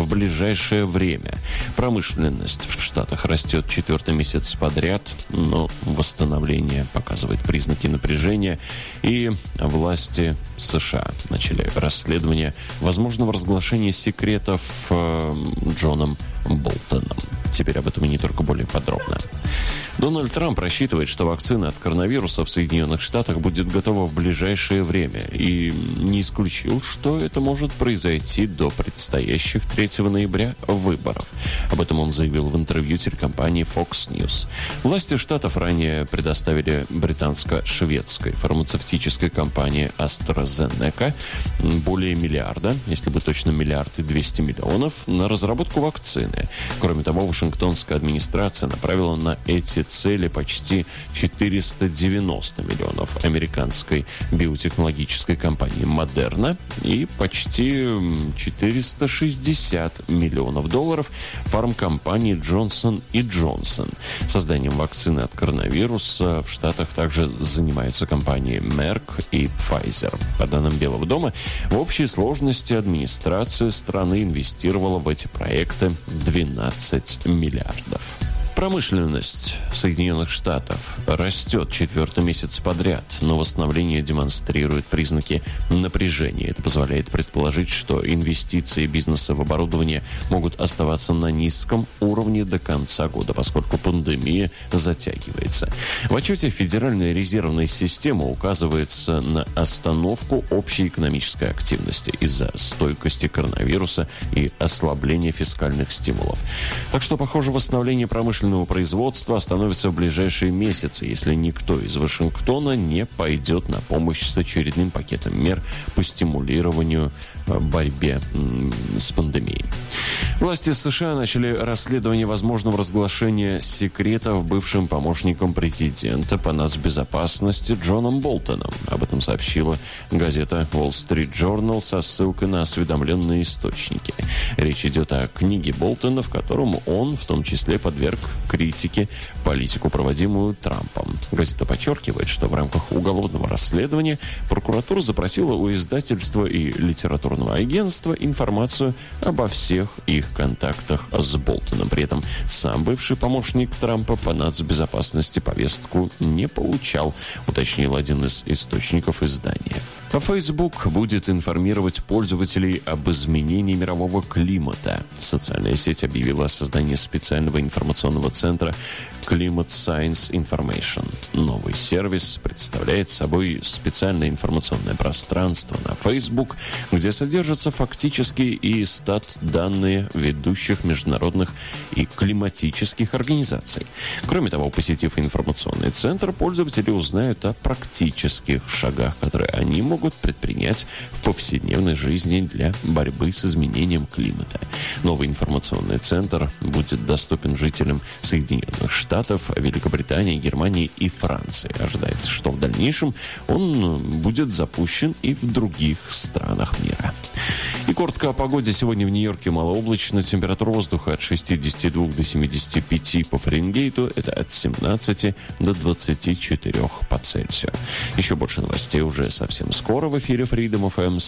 в ближайшее время. Промышленность в Штатах растет 4-й месяц подряд, но восстановление показывает признаки напряжения, и власти США начали расследование возможного разглашения секретов Джоном Болтоном. Теперь об этом и не только более подробно. Дональд Трамп рассчитывает, что вакцина от коронавируса в Соединенных Штатах будет готова в ближайшее время, и не исключил, что это может произойти до предстоящих 3 ноября выборов. Об этом он заявил в интервью телекомпании Fox News. Власти штатов ранее предоставили британско-шведской фармацевтической компании AstraZeneca более миллиарда, если бы точно 1,2 миллиарда, на разработку вакцины. Кроме того, Вашингтонская администрация направила на эти цели почти 490 миллионов американской биотехнологической компании Moderna и почти 460 миллионов долларов фармкомпании Johnson & Johnson. Созданием вакцины от коронавируса в Штатах также занимаются компании Merck и Pfizer. По данным Белого дома, в общей сложности администрация страны инвестировала в эти проекты 12 миллиардов. Промышленность Соединенных Штатов растет 4-й месяц подряд, но восстановление демонстрирует признаки напряжения. Это позволяет предположить, что инвестиции бизнеса в оборудование могут оставаться на низком уровне до конца года, поскольку пандемия затягивается. В отчете Федеральной резервной системы указывается на остановку общей экономической активности из-за стойкости коронавируса и ослабления фискальных стимулов. Так что, похоже, восстановление промышленности производства остановится в ближайшие месяцы, если никто из Вашингтона не пойдет на помощь с очередным пакетом мер по стимулированию борьбе с пандемией. Власти США начали расследование возможного разглашения секретов бывшим помощником президента по нацбезопасности Джоном Болтоном. Об этом сообщила газета Wall Street Journal со ссылкой на осведомленные источники. Речь идет о книге Болтона, в котором он, в том числе, подверг критике политику, проводимую Трампом. Газета подчеркивает, что в рамках уголовного расследования прокуратура запросила у издательства и литературного агентства информацию обо всех их контактах с Болтоном. При этом сам бывший помощник Трампа по нацбезопасности повестку не получал, уточнил один из источников издания. Facebook будет информировать пользователей об изменении мирового климата. Социальная сеть объявила о создании специального информационного центра Climate Science Information. Новый сервис представляет собой специальное информационное пространство на Facebook, где содержатся фактические и стат-данные ведущих международных и климатических организаций. Кроме того, посетив информационный центр, пользователи узнают о практических шагах, которые они могут предпринять в повседневной жизни для борьбы с изменением климата. Новый информационный центр будет доступен жителям Соединенных Штатов, Великобритании, Германии и Франции. Ожидается, что в дальнейшем он будет запущен и в других странах мира. И коротко о погоде. Сегодня в Нью-Йорке малооблачно. Температура воздуха от 62 до 75 по Фаренгейту. Это от 17 до 24 по Цельсию. Еще больше новостей уже совсем скоро в эфире Freedom FM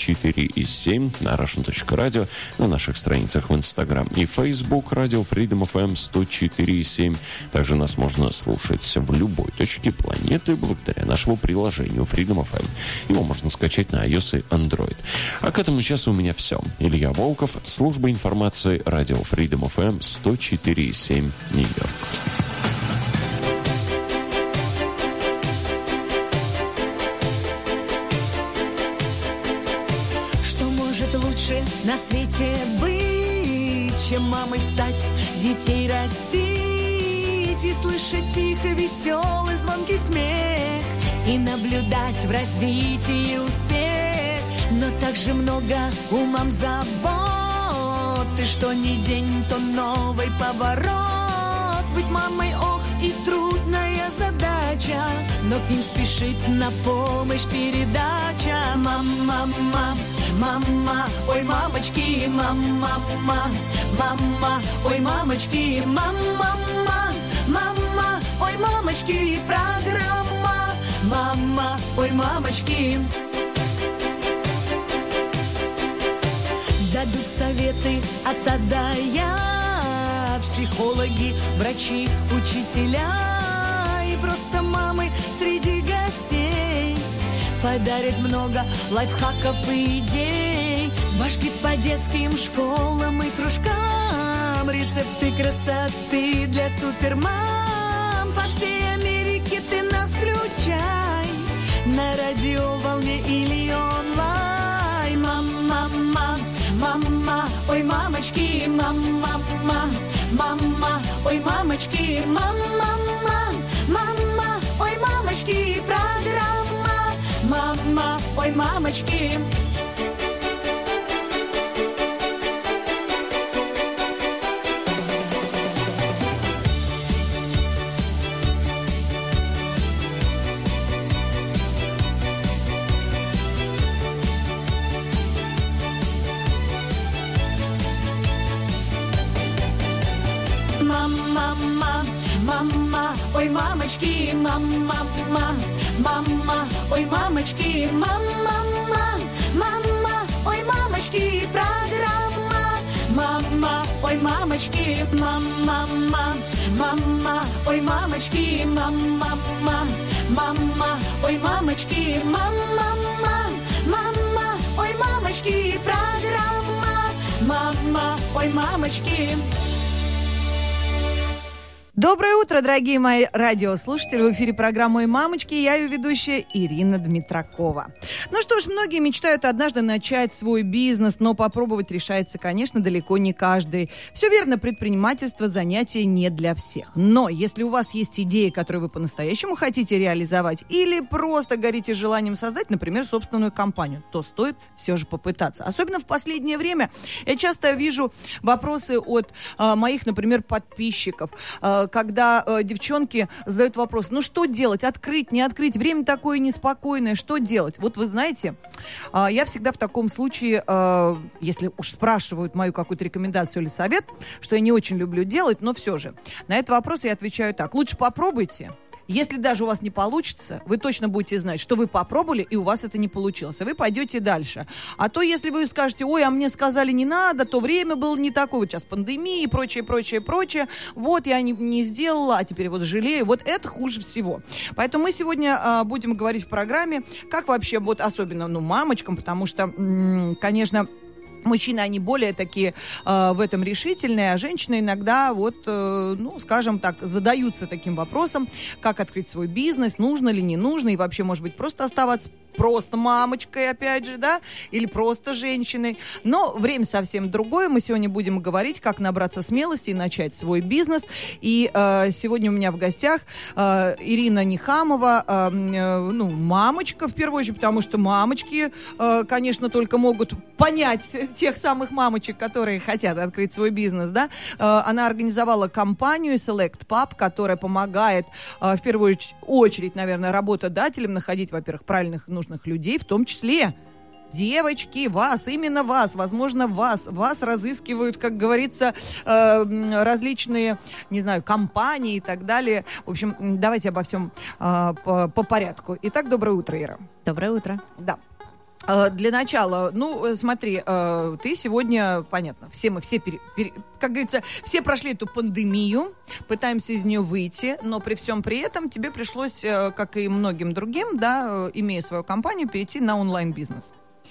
104,7 на Russian.radio, на наших страницах в Instagram и Facebook радио Freedom FM 104,7. Также нас можно слушать в любой точке планеты благодаря нашему приложению Freedom FM. Его можно скачать на iOS и Android. А к этому часу у меня все. Илья Волков, служба информации радио Freedom FM 104,7 Нью-Йорк. Что может лучше на свете быть, чем мамой стать, детей растить и слышать их веселый звонкий смех и наблюдать в развитии успех. Но также много у мам забот, и что ни день, то новый поворот. Быть мамой, ох, и трудная задача, но к ним спешит на помощь передача. Мама, мама, мама, ой, мамочки, мама, мама, мама, ой, мамочки, мама, мама, ой, мамочки, программа, мама, ой, мамочки. дадут советы от А до Я. Психологи, врачи, учителя и просто мамы среди гостей подарят много лайфхаков и идей. Башки по детским школам и кружкам, рецепты красоты для супермам. По всей Америке ты нас включай на радиоволне или онлайн. Мама, мама, ой, мамочки, мама, мама, ой, мамочки, мама, мама, ой, мамочки, программа «Мама, ой, мамочки». Мама, ой, мамочки, мама, мама, ой, мамочки, мама, ой, мамочки, программа «Мама, ой, мамочки», мама, ой, мамочки, мама, ой, мамочки, мама, ой, мамочки, программа «Мама, ой, мамочки». Доброе утро, дорогие мои радиослушатели. В эфире программа «Ой, мамочки». Я ее ведущая Ирина Дмитракова. Ну что ж, многие мечтают однажды начать свой бизнес, но попробовать решается, конечно, далеко не каждый. Все верно, предпринимательство – занятие не для всех. Но если у вас есть идеи, которые вы по-настоящему хотите реализовать, или просто горите желанием создать, например, собственную компанию, то стоит все же попытаться. Особенно в последнее время я часто вижу вопросы от моих, например, подписчиков, когда девчонки задают вопрос, ну что делать, открыть, не открыть, время такое неспокойное, что делать? Вот вы знаете, я всегда в таком случае, если уж спрашивают мою какую-то рекомендацию или совет, что я не очень люблю делать, но все же, на этот вопрос я отвечаю так, лучше попробуйте. Если даже у вас не получится, вы точно будете знать, что вы попробовали, и у вас это не получилось, и вы пойдете дальше. А то, если вы скажете, ой, а мне сказали не надо, то время было не такое, вот сейчас пандемия и прочее, вот я не сделала, а теперь вот жалею, вот это хуже всего. Поэтому мы сегодня будем говорить в программе, как вообще, вот особенно, мамочкам, потому что, конечно, мужчины, они более такие в этом решительные, а женщины иногда, скажем так, задаются таким вопросом, как открыть свой бизнес, нужно ли, не нужно, и вообще, может быть, просто оставаться просто мамочкой, опять же, да, или просто женщиной. Но время совсем другое. Мы сегодня будем говорить, как набраться смелости и начать свой бизнес. И сегодня у меня в гостях Ирина Нихамова, мамочка, в первую очередь, потому что мамочки, конечно, только могут понять тех самых мамочек, которые хотят открыть свой бизнес, да. Она организовала компанию Select Pub, которая помогает, в первую очередь, наверное, работодателям находить, во-первых, правильных, нужных людей, в том числе девочки, именно вас, возможно, вас разыскивают, как говорится, различные, не знаю, компании и так далее. В общем, давайте обо всем по порядку. Итак, доброе утро, Ира. Доброе утро. Да. Для начала, смотри, ты сегодня, понятно, как говорится, все прошли эту пандемию, пытаемся из нее выйти, но при всем при этом тебе пришлось, как и многим другим, да, имея свою компанию, перейти на онлайн-бизнес.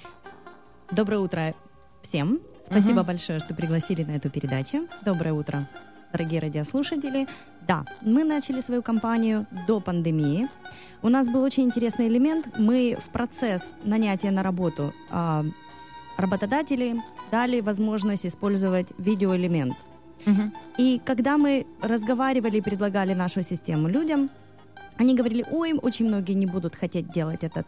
Доброе утро всем. Спасибо большое, что пригласили на эту передачу. Доброе утро, дорогие радиослушатели. Да, мы начали свою компанию до пандемии. У нас был очень интересный элемент. Мы в процесс нанятия на работу работодателей дали возможность использовать видеоэлемент. И когда мы разговаривали и предлагали нашу систему людям, они говорили, ой, очень многие не будут хотеть делать этот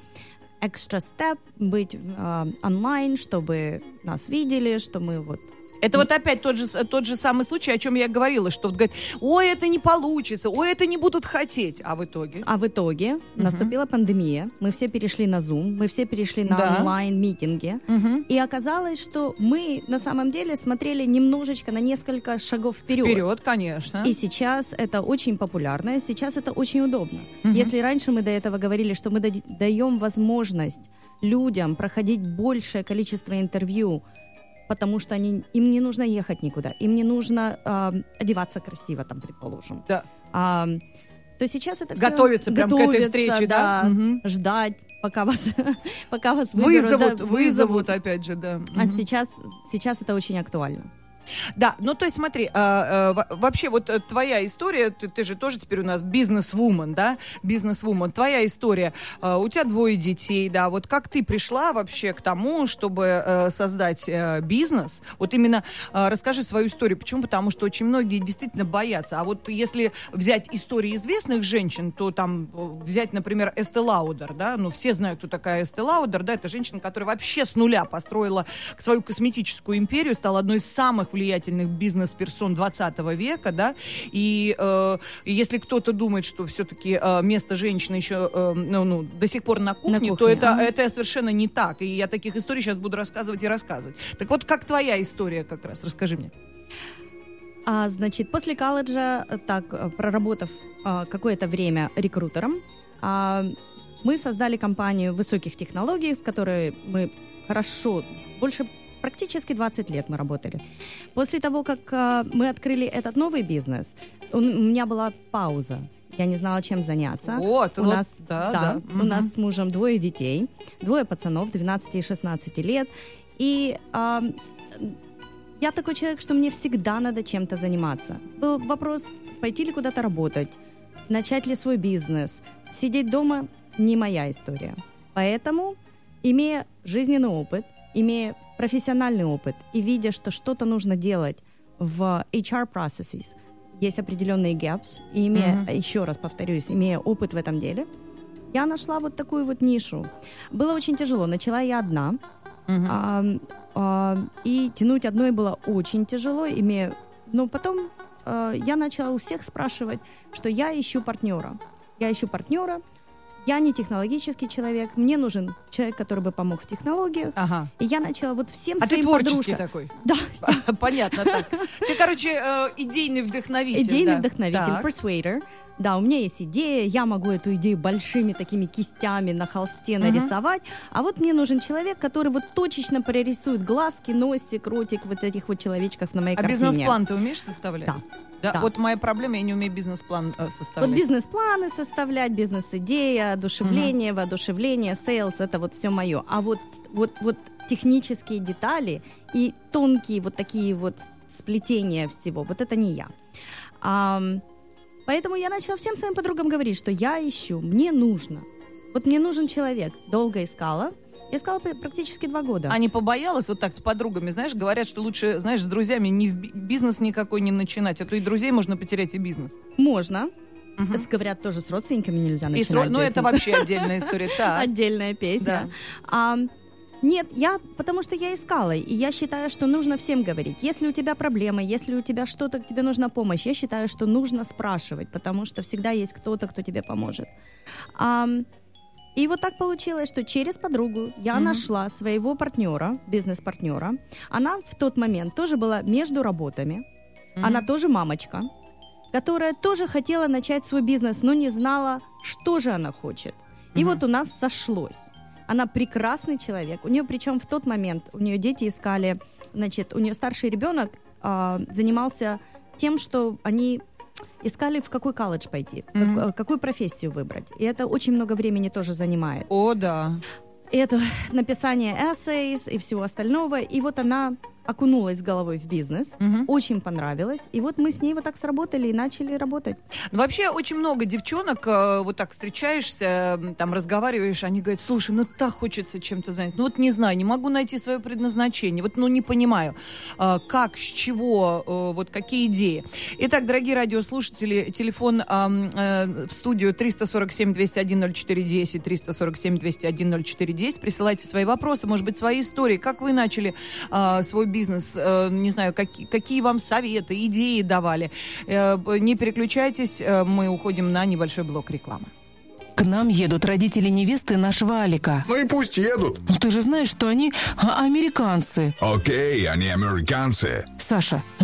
extra step, быть онлайн, чтобы нас видели, что мы вот... Это вот опять тот же самый случай, о чем я говорила, что говорят, ой, это не получится, ой, это не будут хотеть. А в итоге? Наступила пандемия, мы все перешли на Zoom, мы все перешли на онлайн-митинги. И оказалось, что мы на самом деле смотрели немножечко на несколько шагов вперед. Вперед, конечно. И сейчас это очень популярно, сейчас это очень удобно. Если раньше мы до этого говорили, что мы даем возможность людям проходить большее количество интервью потому что им не нужно ехать никуда, им не нужно одеваться красиво, там, предположим. Да. То сейчас это готовиться прям к этой встрече, да? Ждать, пока вас вызовут, опять же, да. А сейчас это очень актуально. Да, ну то есть смотри, вообще вот твоя история, ты же тоже теперь у нас бизнес-вумен, да, бизнес-вумен, твоя история, у тебя 2 детей, да, вот как ты пришла вообще к тому, чтобы создать бизнес, вот именно расскажи свою историю, почему? Потому что очень многие действительно боятся, а вот если взять истории известных женщин, то там взять, например, Эсте Лаудер, да, ну все знают, кто такая Эсте Лаудер, да, это женщина, которая вообще с нуля построила свою косметическую империю, стала одной из самых влиятельных бизнес-персон 20 века, да, и если кто-то думает, что все-таки место женщины еще до сих пор на кухне, то это совершенно не так, и я таких историй сейчас буду рассказывать и рассказывать. Так вот, как твоя история как раз, расскажи мне. Значит, после колледжа, проработав какое-то время рекрутером, мы создали компанию высоких технологий, в которой мы практически 20 лет мы работали. После того, как мы открыли этот новый бизнес, у меня была пауза. Я не знала, чем заняться. У нас с мужем 2 детей, 2 пацанов, 12 и 16 лет. И я такой человек, что мне всегда надо чем-то заниматься. Был вопрос, пойти ли куда-то работать, начать ли свой бизнес. Сидеть дома – не моя история. Поэтому, имея жизненный опыт, имея профессиональный опыт и видя, что что-то нужно делать в HR processes, есть определенные gaps, и еще раз повторюсь, имея опыт в этом деле, я нашла вот такую вот нишу. Было очень тяжело. Начала я одна, и тянуть одной было очень тяжело, но потом я начала у всех спрашивать, что я ищу партнера. Я не технологический человек, мне нужен человек, который бы помог в технологиях. И я начала вот всем своим подружкам... А ты творческий такой? Да. Понятно так. Ты, короче, идейный вдохновитель. Идейный вдохновитель, persuader. Да, у меня есть идея, я могу эту идею большими такими кистями на холсте нарисовать, а вот мне нужен человек, который вот точечно прорисует глазки, носик, ротик вот этих вот человечков на моей картине. А бизнес-план ты умеешь составлять? Да. Вот моя проблема, я не умею бизнес-план составлять. Вот бизнес-планы составлять, бизнес-идея, одушевление, воодушевление, сейлс, это вот все мое. А вот технические детали и тонкие вот такие вот сплетения всего, вот это не я. Поэтому я начала всем своим подругам говорить, что я ищу, мне нужно. Вот мне нужен человек. Долго искала. Я искала практически 2 года. А не побоялась вот так с подругами? Знаешь, говорят, что лучше, знаешь, с друзьями бизнес никакой не начинать, а то и друзей можно потерять, и бизнес. Можно. Говорят, тоже с родственниками нельзя начинать. Ну, это вообще отдельная история. Отдельная песня. Нет, потому что я искала, и я считаю, что нужно всем говорить. Если у тебя проблемы, если у тебя что-то, тебе нужна помощь, я считаю, что нужно спрашивать, потому что всегда есть кто-то, кто тебе поможет. И вот так получилось, что через подругу я нашла своего партнера, бизнес-партнера. Она в тот момент тоже была между работами, она тоже мамочка, которая тоже хотела начать свой бизнес, но не знала, что же она хочет. И вот у нас сошлось. Она прекрасный человек. У нее, причем в тот момент, у нее дети искали, значит, у нее старший ребенок занимался тем, что они искали, в какой колледж пойти, какую профессию выбрать. И это очень много времени тоже занимает. О, да. И это написание essays и всего остального. И вот она окунулась головой в бизнес, очень понравилось. И вот мы с ней вот так сработали и начали работать. Ну, вообще очень много девчонок, вот так встречаешься, там разговариваешь, они говорят, слушай, ну так хочется чем-то заняться. Ну вот не знаю, не могу найти свое предназначение. Вот, ну не понимаю, как, с чего, вот какие идеи. Итак, дорогие радиослушатели, телефон в студию 347-201-04-10, 347-201-04-10. Присылайте свои вопросы, может быть, свои истории. Как вы начали свой бизнес? Не знаю, какие вам советы, идеи давали. Не переключайтесь, мы уходим на небольшой блок рекламы. К нам едут родители невесты нашего Алика. Ну и пусть едут. Ну ты же знаешь, что они американцы. Окей, они американцы. Саша,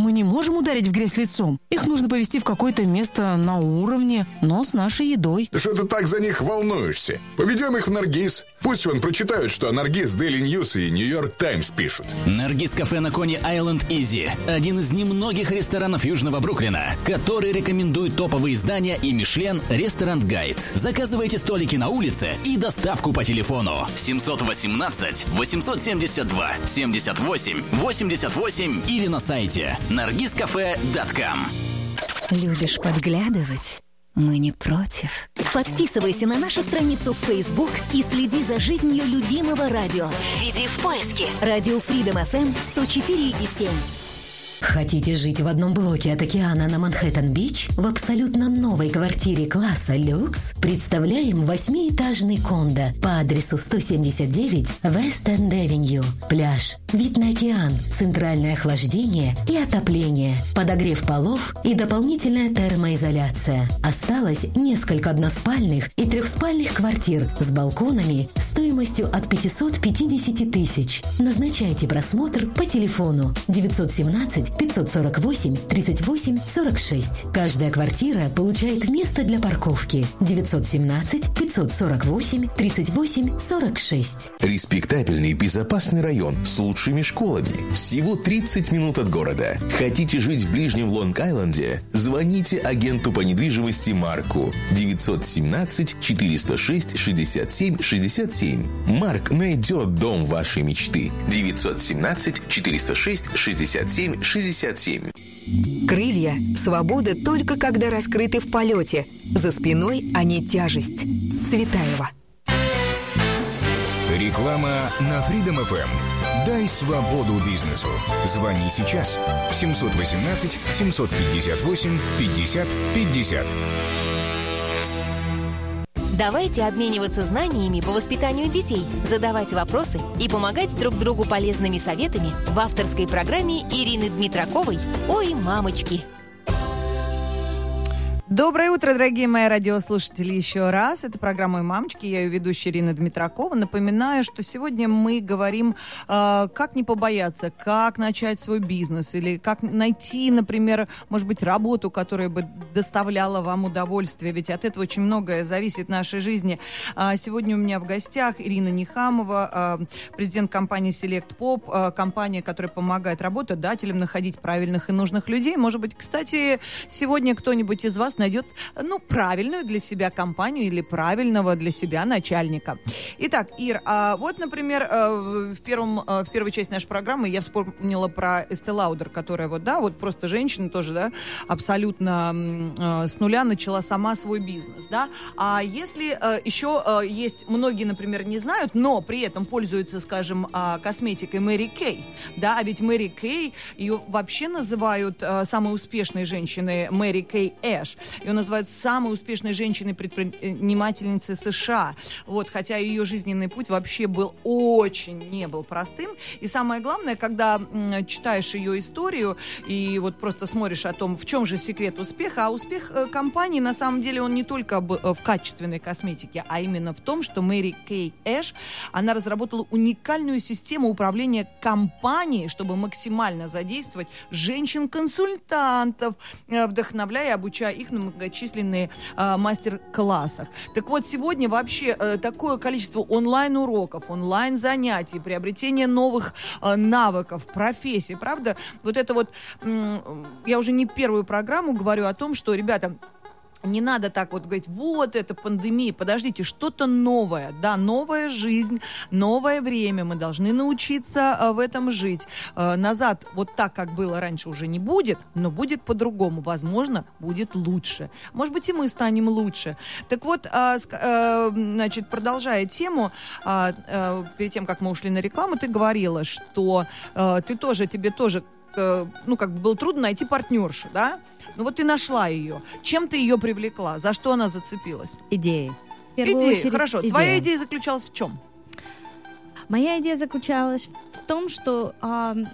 мы не можем ударить в грязь лицом. Их нужно повезти в какое-то место на уровне, но с нашей едой. Что ты так за них волнуешься? Поведем их в Наргиз. Пусть вон прочитают, что о Наргиз Daily News и Нью-Йорк Таймс пишут. Наргиз кафе на Кони-Айленд Изи. Один из немногих ресторанов Южного Бруклина, который рекомендует топовые издания и Мишлен Ресторан Гайд. Заказывайте столики на улице и доставку по телефону 718 872 78 88 или на сайте nargizcafe.com. Любишь подглядывать? Мы не против. Подписывайся на нашу страницу в Facebook и следи за жизнью любимого радио. Введи в поиске «Радио Freedom FM 104,7». Хотите жить в одном блоке от океана на Манхэттен-Бич в абсолютно новой квартире класса люкс? Представляем 8-этажный кондо по адресу 179 Вест-Энд-Авеню. Пляж, вид на океан, центральное охлаждение и отопление, подогрев полов и дополнительная термоизоляция. Осталось несколько односпальных и трехспальных квартир с балконами стоимостью от 550 тысяч. Назначайте просмотр по телефону 917 548 38 46. Каждая квартира получает место для парковки 917 548 38 46. Респектабельный и безопасный район с лучшими школами. Всего 30 минут от города. Хотите жить в ближнем Лонг-Айленде? Звоните агенту по недвижимости Марку 917 406 67 67. Марк найдет дом вашей мечты 917 406 67 67. Крылья – свобода только когда раскрыты в полете. За спиной они тяжесть. Цветаева. Реклама на Freedom FM. Дай свободу бизнесу. Звони сейчас. 718 758 50 50. Давайте обмениваться знаниями по воспитанию детей, задавать вопросы и помогать друг другу полезными советами в авторской программе Ирины Дмитраковой «Ой, мамочки». Доброе утро, дорогие мои радиослушатели, еще раз. Это программа «Мамочки», я ее ведущая Ирина Дмитракова. Напоминаю, что сегодня мы говорим, как не побояться, как начать свой бизнес, или как найти, например, может быть, работу, которая бы доставляла вам удовольствие, ведь от этого очень многое зависит в нашей жизни. Сегодня у меня в гостях Ирина Нихамова, президент компании Select Pop, компания, которая помогает работодателям находить правильных и нужных людей. Может быть, кстати, сегодня кто-нибудь из вас найдет, правильную для себя компанию или правильного для себя начальника. Итак, Ир, вот, например, в первой части нашей программы я вспомнила про Estee Lauder, которая просто женщина тоже, абсолютно с нуля начала сама свой бизнес, А если еще есть, многие, например, не знают, но при этом пользуются, скажем, косметикой Мэри Кей, а ведь Мэри Кей, ее вообще называют самой успешной женщиной Мэри Кей Эш. Ее называют самой успешной женщиной-предпринимательницей США. Хотя ее жизненный путь вообще не был простым. И самое главное, когда читаешь ее историю и просто смотришь о том, в чем же секрет успеха, а успех компании, на самом деле, он не только в качественной косметике, а именно в том, что Мэри Кей Эш, она разработала уникальную систему управления компанией, чтобы максимально задействовать женщин-консультантов, вдохновляя и обучая их на многочисленные мастер-классах. Так вот, сегодня вообще такое количество онлайн-уроков, онлайн-занятий, приобретение новых навыков, профессий, правда? Я уже не первую программу говорю о том, что, ребята, не надо так говорить, это пандемия, подождите, что-то новое, новая жизнь, новое время, мы должны научиться в этом жить. Назад так, как было раньше, уже не будет, но будет по-другому, возможно, будет лучше. Может быть, и мы станем лучше. Так вот, продолжая тему, перед тем, как мы ушли на рекламу, ты говорила, что тебе тоже было трудно найти партнершу, ты нашла ее. Чем ты ее привлекла? За что она зацепилась? Идеи. Хорошо. Идея. Твоя идея заключалась в чем? Моя идея заключалась в том, что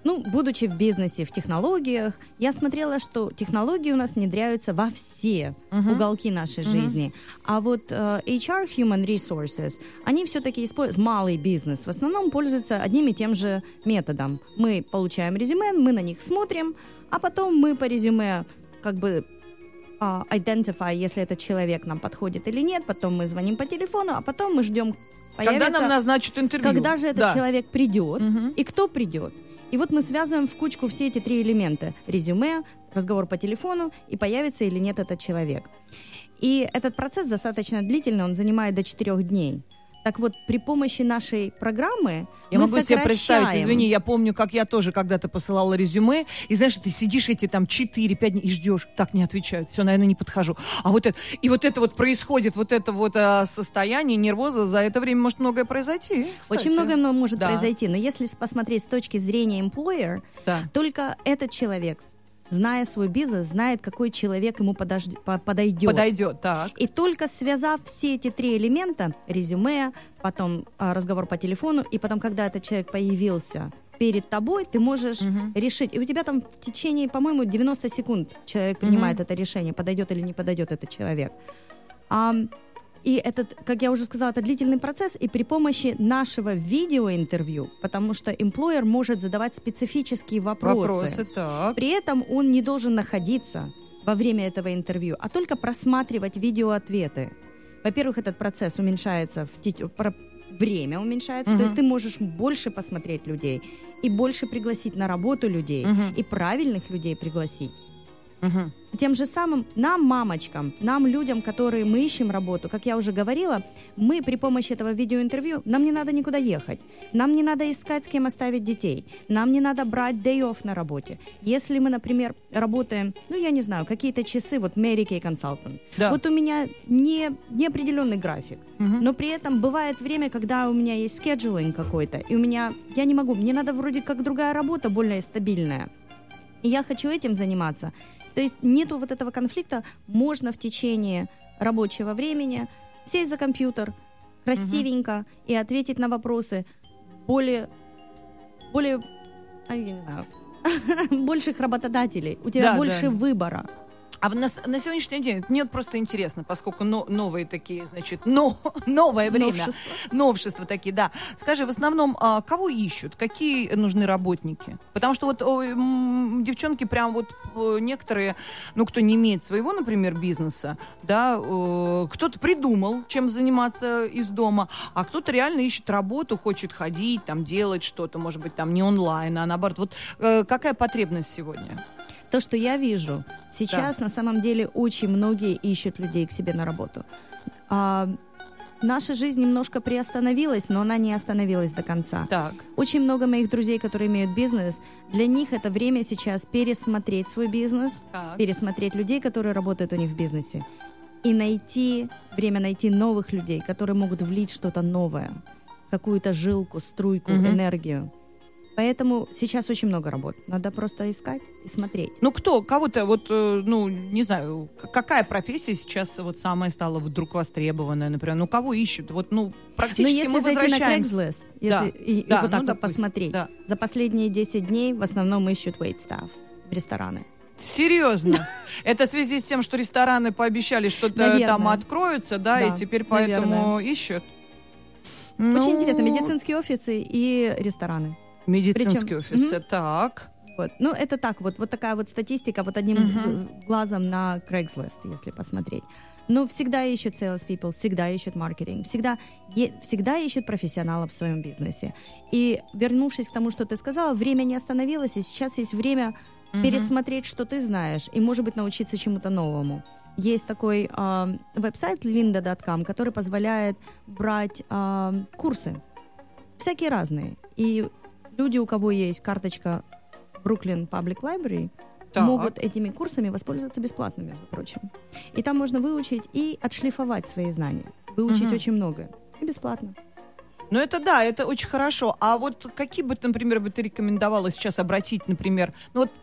Будучи в бизнесе, в технологиях, я смотрела, что технологии у нас внедряются во все уголки нашей жизни. А вот HR, Human Resources, они все-таки используют малый бизнес. В основном пользуются одним и тем же методом. Мы получаем резюме, мы на них смотрим, а потом мы по резюме identify, если этот человек нам подходит или нет, потом мы звоним по телефону, а потом мы ждем, когда нам назначат интервью. Когда же этот человек придет и кто придет. И вот мы связываем в кучку все эти 3 элемента. Резюме, разговор по телефону и появится или нет этот человек. И этот процесс достаточно длительный, он занимает до 4 дней. Так вот, при помощи нашей программы я могу себе представить, извини, я помню, как я тоже когда-то посылала резюме, и знаешь, ты сидишь эти там 4-5 дней и ждешь, так не отвечают, все, наверное, не подхожу. А вот это происходит, состояние нервоза, за это время может многое произойти. Кстати. Очень многое может произойти, но если посмотреть с точки зрения employer, только этот человек, зная свой бизнес, знает, какой человек ему подойдет. Так. И только связав все эти 3 элемента, резюме, потом разговор по телефону, и потом, когда этот человек появился перед тобой, ты можешь решить. И у тебя там в течение, по-моему, 90 секунд человек принимает это решение, подойдет или не подойдет этот человек. И этот, как я уже сказала, это длительный процесс, и при помощи нашего видеоинтервью, потому что employer может задавать специфические вопросы. Так. При этом он не должен находиться во время этого интервью, а только просматривать видеоответы. Во-первых, этот процесс уменьшается, время уменьшается, то есть ты можешь больше посмотреть людей и больше пригласить на работу людей, и правильных людей пригласить. Тем же самым нам, мамочкам, нам, людям, которые мы ищем работу, как я уже говорила, мы при помощи этого видеоинтервью, нам не надо никуда ехать, нам не надо искать, с кем оставить детей, нам не надо брать day off на работе. Если мы, например, работаем, я не знаю, какие-то часы, Mary Kay Consultant, вот у меня не определенный график, но при этом бывает время, когда у меня есть scheduling какой-то, и я не могу, мне надо вроде как другая работа, более стабильная, и я хочу этим заниматься. То есть нету этого конфликта, можно в течение рабочего времени сесть за компьютер красивенько и ответить на вопросы более я не знаю, больших работодателей. У тебя больше выбора. А на сегодняшний день мне просто интересно, поскольку новые такие, новое время, новшества такие, да. Скажи, в основном, кого ищут, какие нужны работники? Потому что девчонки прям некоторые, кто не имеет своего, например, бизнеса, да, кто-то придумал, чем заниматься из дома, а кто-то реально ищет работу, хочет ходить, там, делать что-то, может быть, там не онлайн, а наоборот. Какая потребность сегодня? То, что я вижу, сейчас на самом деле очень многие ищут людей к себе на работу. Наша жизнь немножко приостановилась, но она не остановилась до конца. Так. Очень много моих друзей, которые имеют бизнес, для них это время сейчас пересмотреть свой бизнес, пересмотреть людей, которые работают у них в бизнесе, и найти новых людей, которые могут влить что-то новое, какую-то жилку, струйку, энергию. Поэтому сейчас очень много работ. Надо просто искать и смотреть. Кого-то, не знаю, какая профессия сейчас самая стала вдруг востребованная, например? Кого ищут? Практически если мы возвращаемся. Зайти на Craigslist, так посмотреть, за последние 10 дней в основном ищут waitstaff в рестораны. Серьезно? Это в связи с тем, что рестораны пообещали, что там откроются, и теперь поэтому ищут? Очень интересно. Медицинские офисы и рестораны. Медицинские офисы, так. Это так, вот такая статистика, одним глазом на Craigslist, если посмотреть. Но всегда ищут salespeople, всегда ищут маркетинг, всегда ищут профессионалов в своем бизнесе. И вернувшись к тому, что ты сказала, время не остановилось, и сейчас есть время пересмотреть, что ты знаешь, и, может быть, научиться чему-то новому. Есть такой веб-сайт lynda.com, который позволяет брать курсы, всякие разные. И люди, у кого есть карточка Brooklyn Public Library, могут этими курсами воспользоваться бесплатно, между прочим. И там можно выучить и отшлифовать свои знания. Выучить очень много. И бесплатно. Это очень хорошо. А какие бы, например, ты рекомендовала сейчас обратить, например,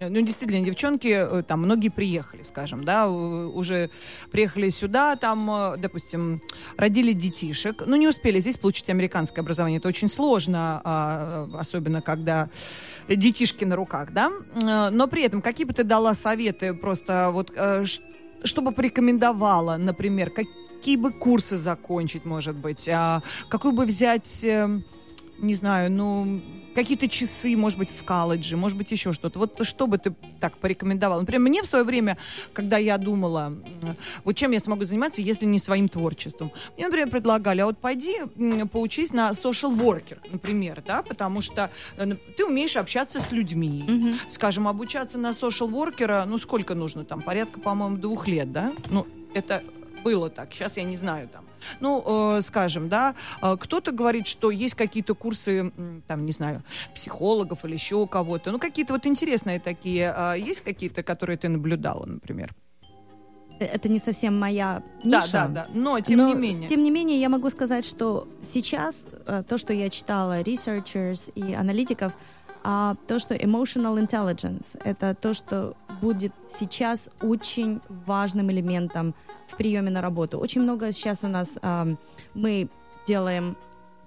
ну, действительно, девчонки, там, многие приехали, скажем, да, уже приехали сюда, там, допустим, родили детишек, но не успели здесь получить американское образование. Это очень сложно, особенно когда детишки на руках, да. Но при этом, какие бы ты дала советы просто, вот, чтобы порекомендовала, например, какие бы курсы закончить, может быть, какую бы взять, не знаю, ну... какие-то часы, может быть, в колледже, может быть, еще что-то. Вот что бы ты так порекомендовала? Например, мне в свое время, когда я думала, вот чем я смогу заниматься, если не своим творчеством, мне, например, предлагали, а вот пойди поучись на social worker, например, да, потому что ты умеешь общаться с людьми. Скажем, обучаться на social worker, ну, сколько нужно там? Порядка, по-моему, 2 лет, да? Ну, это... было так, сейчас я не знаю там. Ну, скажем, да, кто-то говорит, что есть какие-то курсы, там, не знаю, психологов или еще кого-то. Ну, какие-то вот интересные такие. Есть какие-то, которые ты наблюдала, например? Это не совсем моя ниша. Да. Но тем не менее. Тем не менее, я могу сказать, что сейчас то, что я читала researchers и аналитиков, то, что emotional intelligence, это то, что будет сейчас очень важным элементом в приеме на работу. Очень много сейчас у нас мы делаем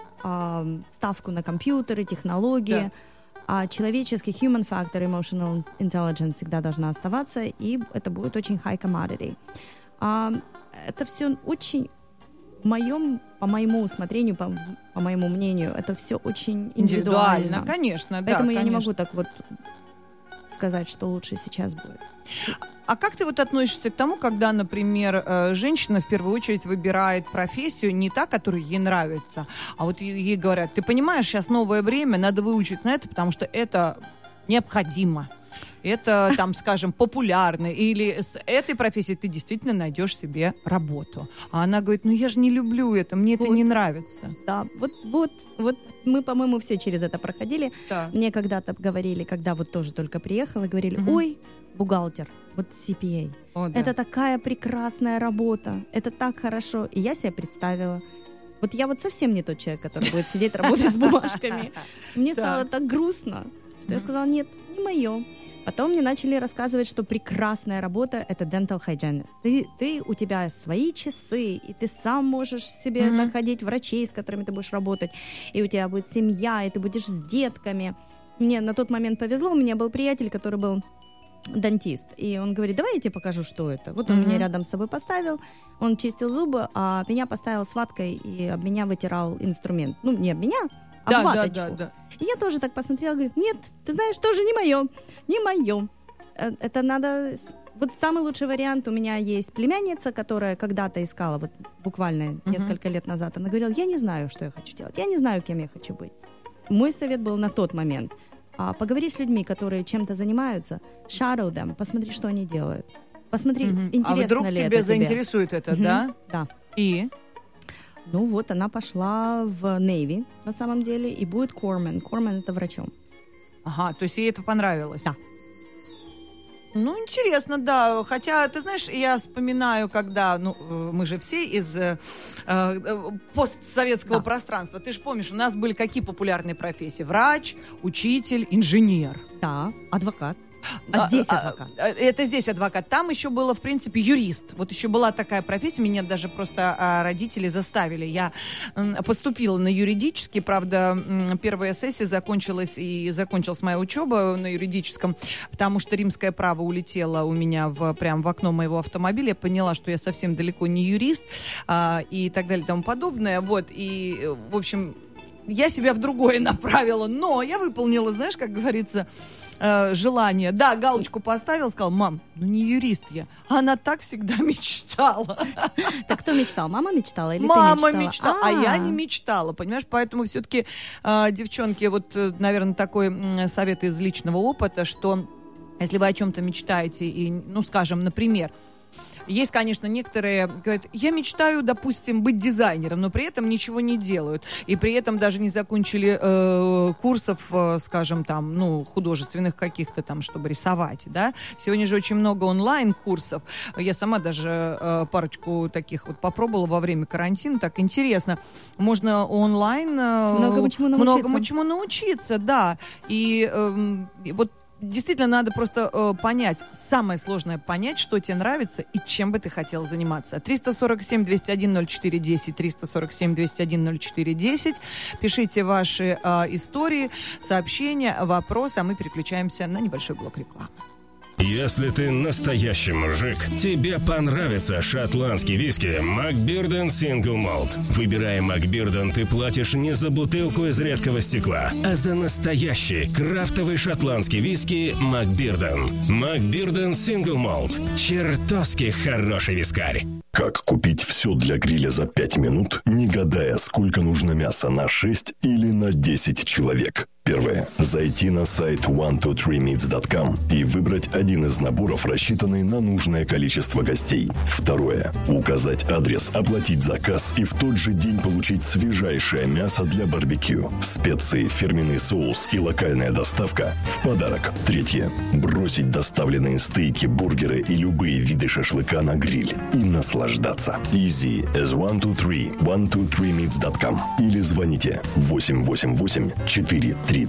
ставку на компьютеры, технологии, а человеческий human factor, emotional intelligence всегда должна оставаться, и это будет очень high commodity. Это все очень... по моему усмотрению, по моему мнению, это все очень индивидуально. Конечно, да. Поэтому я не могу так вот сказать, что лучше сейчас будет. А как ты вот относишься к тому, когда, например, женщина в первую очередь выбирает профессию не та, которая ей нравится, а вот ей говорят, ты понимаешь, сейчас новое время, надо выучиться на это, потому что это необходимо. Это, там, скажем, популярно, или с этой профессией ты действительно найдешь себе работу. А она говорит, ну я же не люблю это, мне это не нравится. Да, вот мы, по-моему, все через это проходили. Да. Мне когда-то говорили, когда вот тоже только приехала, говорили, ой, бухгалтер, вот CPA. Это такая прекрасная работа, это так хорошо. И я себе представила. Вот я вот совсем не тот человек, который будет сидеть, работать с бумажками. Мне стало так грустно, что я сказала, нет, не мое. Потом мне начали рассказывать, что прекрасная работа – это dental hygienist. У тебя свои часы, и ты сам можешь себе находить врачей, с которыми ты будешь работать, и у тебя будет семья, и ты будешь с детками. Мне на тот момент повезло, у меня был приятель, который был дантист, и он говорит, давай я тебе покажу, что это. Вот он меня рядом с собой поставил, он чистил зубы, а меня поставил с ваткой и об меня вытирал инструмент. Ну, не об меня, а ваточку. Да. И я тоже так посмотрела, говорю, нет, ты знаешь, тоже не мое. Это надо... Вот самый лучший вариант, у меня есть племянница, которая когда-то искала, вот буквально несколько лет назад, она говорила, я не знаю, что я хочу делать, я не знаю, кем я хочу быть. Мой совет был на тот момент, поговори с людьми, которые чем-то занимаются, shadow them, посмотри, что они делают. Посмотри, интересно ли это тебе. А вдруг тебя заинтересует это, да? Да. И? Ну вот, она пошла в Navy, на самом деле, и будет corpsman. Corpsman — это врачом. Ага, то есть ей это понравилось? Да. Ну, интересно, да. Хотя, ты знаешь, я вспоминаю, когда, мы же все из постсоветского пространства. Ты же помнишь, у нас были какие популярные профессии? Врач, учитель, инженер. Да, адвокат. Здесь адвокат. Это здесь адвокат. Там еще было, в принципе, юрист. Вот еще была такая профессия. Меня даже просто родители заставили. Я поступила на юридический. Правда, первая сессия закончилась моя учеба на юридическом, потому что римское право улетело у меня прямо в окно моего автомобиля. Я поняла, что я совсем далеко не юрист и так далее и тому подобное. Вот. И, в общем, я себя в другое направила. Но я выполнила, знаешь, как говорится, желание. Да, галочку поставила, сказала, мам, не юрист я. Она так всегда мечтала. Так кто мечтал? Мама мечтала или мама ты мечтала? Мечтала, а я не мечтала, понимаешь? Поэтому все-таки, девчонки, вот, наверное, такой совет из личного опыта, что если вы о чем-то мечтаете, и, скажем, например, есть, конечно, некоторые говорят, я мечтаю, допустим, быть дизайнером, но при этом ничего не делают. И при этом даже не закончили курсов, скажем, там, художественных каких-то там, чтобы рисовать, да. Сегодня же очень много онлайн-курсов. Я сама даже парочку таких вот попробовала во время карантина. Так интересно. Можно онлайн многому чему научиться, да. И вот действительно надо просто понять, самое сложное понять, что тебе нравится и чем бы ты хотел заниматься. 347-201-04-10, 347-201-04-10. Пишите ваши истории, сообщения, вопросы, а мы переключаемся на небольшой блок рекламы. Если ты настоящий мужик, тебе понравится шотландский виски Макбирден Single Malt. Выбирая Макбирден, ты платишь не за бутылку из редкого стекла, а за настоящий крафтовый шотландский виски Макбирден. Макбирден Single Malt. Чертовски хороший вискарь. Как купить все для гриля за 5 минут, не гадая, сколько нужно мяса на 6 или на 10 человек? Первое. Зайти на сайт 123meats.com и выбрать один из наборов, рассчитанный на нужное количество гостей. Второе. Указать адрес, оплатить заказ и в тот же день получить свежайшее мясо для барбекю. Специи, фирменный соус и локальная доставка в подарок. Третье. Бросить доставленные стейки, бургеры и любые виды шашлыка на гриль и наслаждаться. Easy as 123meats.com или звоните 888-433-0123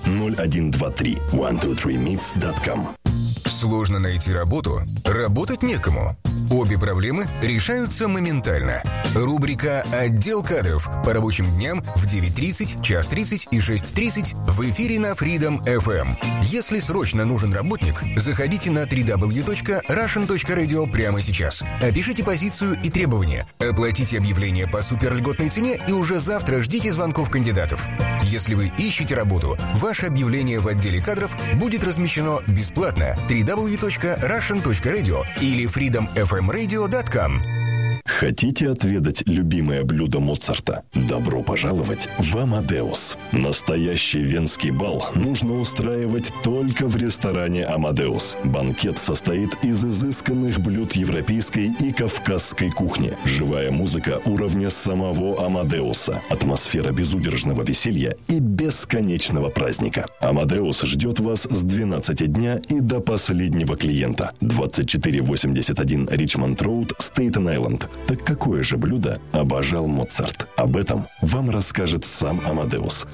123meats.com. Сложно найти работу? Работать некому. Обе проблемы решаются моментально. Рубрика «Отдел кадров» по рабочим дням в 9:30, 1:30 и 6:30 в эфире на Freedom FM. Если срочно нужен работник, заходите на www.russian.radio прямо сейчас. Опишите позицию и требования. Оплатите объявление по суперльготной цене и уже завтра ждите звонков кандидатов. Если вы ищете работу, ваше объявление в отделе кадров будет размещено бесплатно www.russian.radio или freedomfmradio.com. Хотите отведать любимое блюдо Моцарта? Добро пожаловать в Амадеус. Настоящий венский бал нужно устраивать только в ресторане Амадеус. Банкет состоит из изысканных блюд европейской и кавказской кухни. Живая музыка уровня самого Амадеуса. Атмосфера безудержного веселья и бесконечного праздника. Амадеус ждет вас с 12 дня и до последнего клиента. 2481 Ричмонд Роуд, Стейтен-Айленд. Так какое же блюдо обожал Моцарт? Об этом вам расскажет сам Амадеус.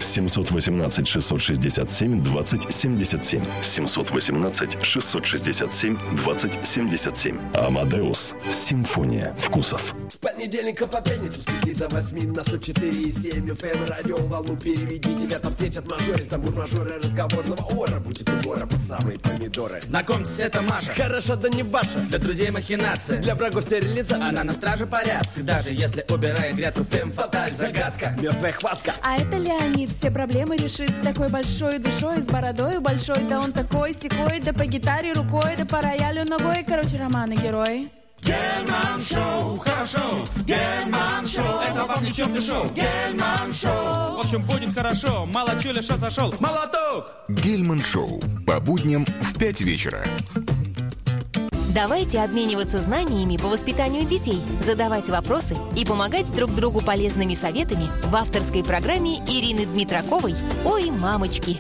718-667-2077. 718-667-2077. Амадеус. Симфония вкусов. С понедельника по пятницу с 5 до 8 на 104,7 FM радио волну переведи. Тебя там встречат мажоры, там будут мажоры разговорного ора. Будет убора по самые помидоры. Знакомьтесь, это Маша. Хороша, да не ваша. Для друзей махинация. Для врагов стерилизация. Она на страже порядка. Даже если убирает грядку, фем фаталь, загадка. Мертвая хватка. А это Леонид, все проблемы решит с такой большой душой, с бородой большой. Да он такой секой, да по гитаре рукой, да по роялю ногой. Короче, романы герой. Гельман Шоу, хорошо. Гельман Шоу, это вам ни чем не шоу. Гельман Шоу, в общем, будет хорошо. Мало чули, что зашел. Молоток! Гельман Шоу. По будням в 5 вечера. Давайте обмениваться знаниями по воспитанию детей, задавать вопросы и помогать друг другу полезными советами в авторской программе Ирины Дмитраковой «Ой, мамочки».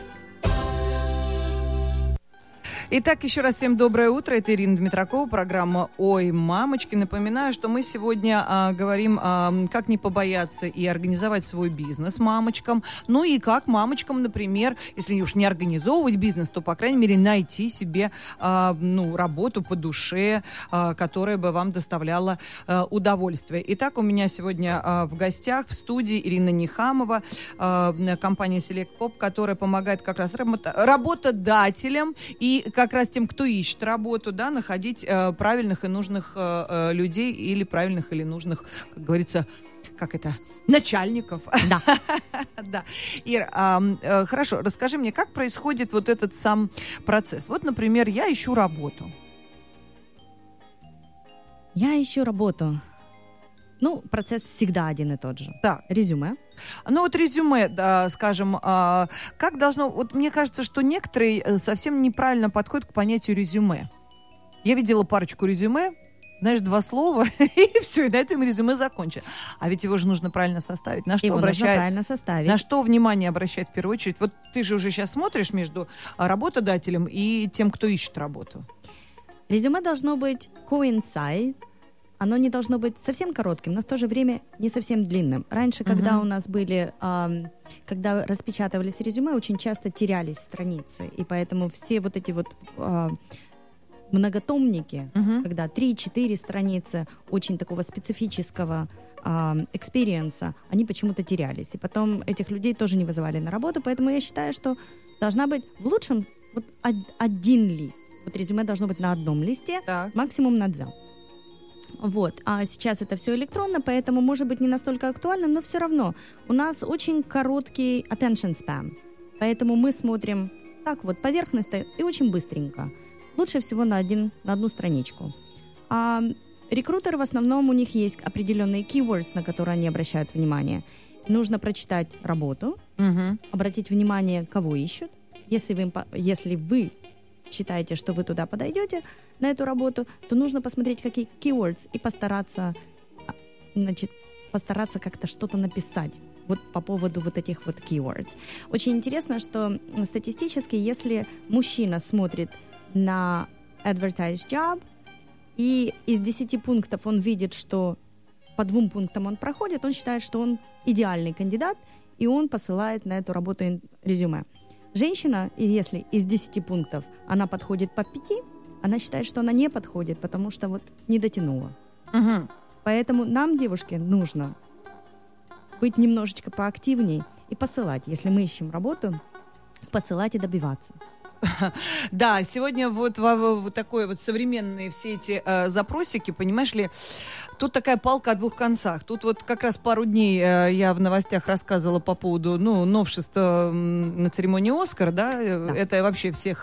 Итак, еще раз всем доброе утро. Это Ирина Дмитракова, программа «Ой, мамочки». Напоминаю, что мы сегодня говорим, как не побояться и организовать свой бизнес мамочкам. Ну и как мамочкам, например, если уж не организовывать бизнес, то, по крайней мере, найти себе работу по душе, которая бы вам доставляла удовольствие. Итак, у меня сегодня в гостях в студии Ирина Нихамова, компания Select Pop, которая помогает как раз работодателям и как раз тем, кто ищет работу, да, находить правильных и нужных людей или правильных или нужных, как говорится, начальников. Да. Да. Ир, хорошо, расскажи мне, как происходит вот этот сам процесс? Вот, например, я ищу работу. Процесс всегда один и тот же. Так. Резюме. Резюме, да, скажем, как должно... Вот мне кажется, что некоторые совсем неправильно подходят к понятию резюме. Я видела парочку резюме, знаешь, 2 слова, и все, и на этом резюме закончено. А ведь его же нужно правильно составить. На что правильно составить. На что внимание обращать в первую очередь? Вот ты же уже сейчас смотришь между работодателем и тем, кто ищет работу. Резюме должно быть coincide оно не должно быть совсем коротким, но в то же время не совсем длинным. Раньше, когда у нас были, когда распечатывались резюме, очень часто терялись страницы, и поэтому все вот эти вот многотомники, когда 3-4 страницы очень такого специфического экспириенса, они почему-то терялись. И потом этих людей тоже не вызывали на работу, поэтому я считаю, что должна быть в лучшем вот один лист. Вот резюме должно быть на одном листе, максимум на 2. Вот. А сейчас это все электронно, поэтому может быть не настолько актуально, но все равно у нас очень короткий attention span. Поэтому мы смотрим так вот поверхностно и очень быстренько. Лучше всего на одну страничку. А рекрутеры в основном, у них есть определенные keywords, на которые они обращают внимание. Нужно прочитать работу, обратить внимание, кого ищут. Если вы считаете, что вы туда подойдете, на эту работу, то нужно посмотреть, какие keywords, и постараться как-то что-то написать вот по поводу вот этих вот keywords. Очень интересно, что статистически, если мужчина смотрит на advertised job, и из 10 пунктов он видит, что по 2 пунктам он проходит, он считает, что он идеальный кандидат, и он посылает на эту работу резюме. Женщина, если из 10 пунктов она подходит по 5, она считает, что она не подходит, потому что вот не дотянула. Поэтому нам, девушки, нужно быть немножечко поактивней и посылать. Если мы ищем работу, посылать и добиваться. Да, сегодня вот такой вот современные все эти запросики, понимаешь ли, тут такая палка о 2 концах. Тут вот как раз пару дней я в новостях рассказывала по поводу, новшеств на церемонии «Оскар», да, это вообще всех